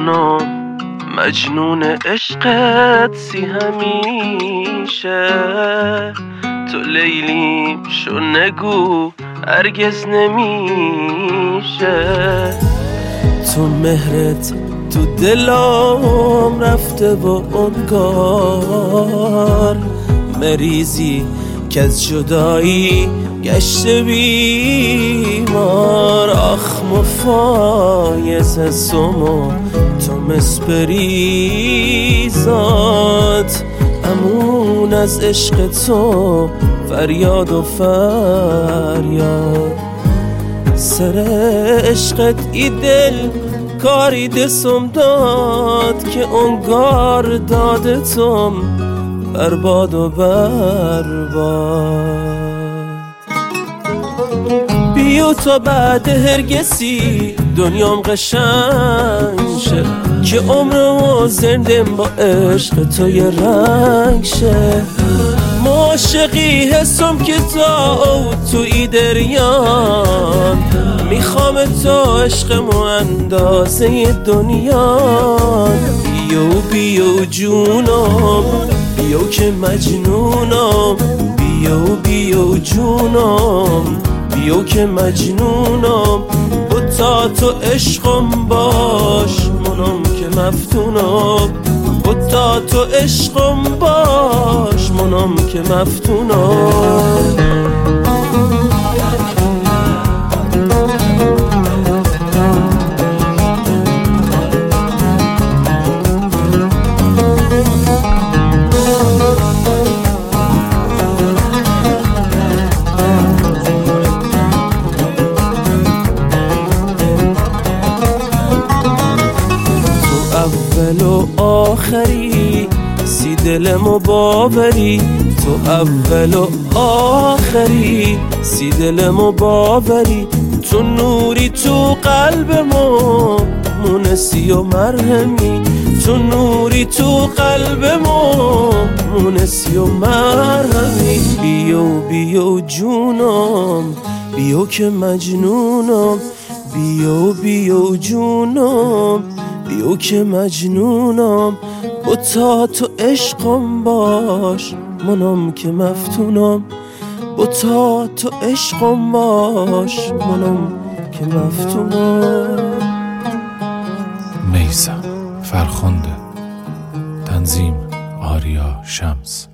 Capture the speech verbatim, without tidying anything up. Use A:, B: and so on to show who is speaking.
A: منم مجنون عشقت سی همیشه. تو لیلیم شو نگو هرگز نمیشه. تو مهرت تو دلم رفته با انگار مریضی که از جدایی گشته بیمار. آخ مفایز سمو تو مسپریزات امون از عشق تو فریاد و فریاد. سر عشقت ای دل کاری دستم داد که انگار دادتم برباد و برباد. بیو تا بعد هرگسی دنیام قشنگ شه که عمرمو زندم با عشق تو یه رنگ شه. عاشقی حسم که تا تو ای دریان میخوام تو عشقمو اندازه دنیان. بیو بیو جونم بیو که مجنونم. بیو بیو جونم بیو که مجنونم. بتا تو عشقم باش منم که مفتونم. بتا تو عشقم باش منم که مفتونم. اول و آخری سی دلمو باوری. تو اول و آخری سی دلمو باوری. تو نوری تو قلبمو مونسی و مرهمی. تو نوری تو قلبمو مونسی و مرهمی. بیو بیو جونم بیو که مجنونم. بیو بیو جونم بیو که مجنونم. بتا تو عشقم باش منم که مفتونم. بتا تو عشقم باش منم که مفتونم.
B: میثم فرخنده. تنظیم آریا شمس.